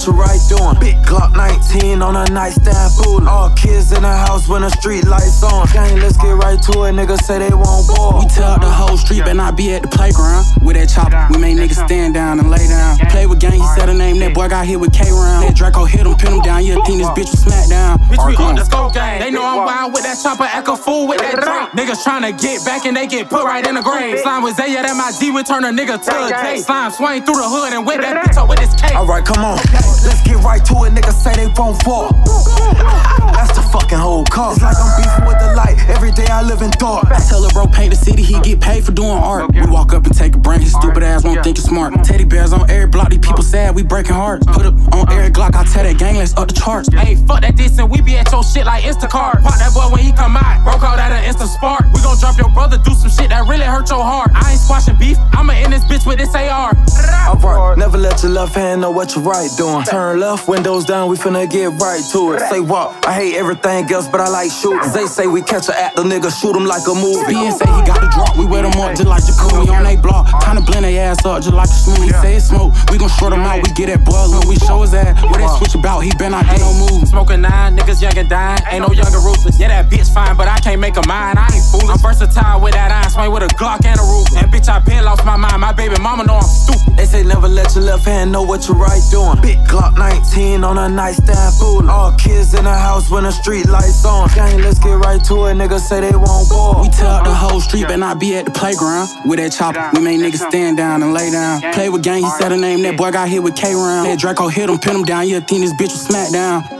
you right doing. Big Glock 19 on a nightstand fool. All kids in the house when the street lights on. Gang, let's get right to it. Niggas say they won't ball. We tell the whole street, but not be at the playground. With that chopper, we made niggas stand down and lay down. Play with gang, he said a name. That boy got hit with K-Round. That Draco hit him, pin him down. You think this bitch was smacked down. Bitch, we on the scope gang. They know I'm wild with that chopper, act a fool with that drink. Niggas tryna get back and they get put right in the grave. Slime with Zaya, that my D would turn a nigga to a J. Slime swing through the hood and whip that bitch up with his cake. Alright, come on. Let's get right to it. Niggas say they won't fall. That's the fucking whole call. It's like I'm beefing with the light. Every day I live in dark. I tell a bro paint the city, he get paid for doing art. We walk up and take a brain, his stupid ass won't think it's smart. Teddy bears on every block, these people sad, we breaking hearts. Put up on every Glock, I tell that gang, let's up the charts. Hey, fuck that diss and we be at your shit like Instacart. Pop that boy when he come out, broke out at an instant spark. We gon' drop your brother, do some shit that really hurt your heart. I ain't squashing beef, I'ma end this bitch with this AR. Alright, never let your left hand know what your right doing. Turn left, windows down, we finna get right to it. Say what? I hate everything else, but I like shooting. They say we catch a actor, nigga, shoot him like a movie. BN say he got the drop, we wet him up just like Jacuzzi on they block. Kinda blend they ass up just like a smoothie. He say it's smoke, we gon' short him out, we get that boy when we show his ass. What that switch about, he been out, ain't no move. Smoking 9, niggas young and dying, ain't no younger ruthless. Yeah, that bitch fine, but I can't make her mine, I ain't foolish. I'm versatile with that iron, swing with a Glock and a roof. And bitch, I been lost my mind, my baby mama know I'm stupid. They say never let your left hand know what your right doing. Big Glock 19 on a nightstand fool. All kids in the house when the street lights on. Gang, let's get right to it. Niggas say they won't ball. We tell the whole street, but not be at the playground. With that chopper, we made niggas stand down and lay down. Play with gang, he said a name. That boy got hit with K-Round. That Draco hit him, pin him down. You think this bitch was smacked down.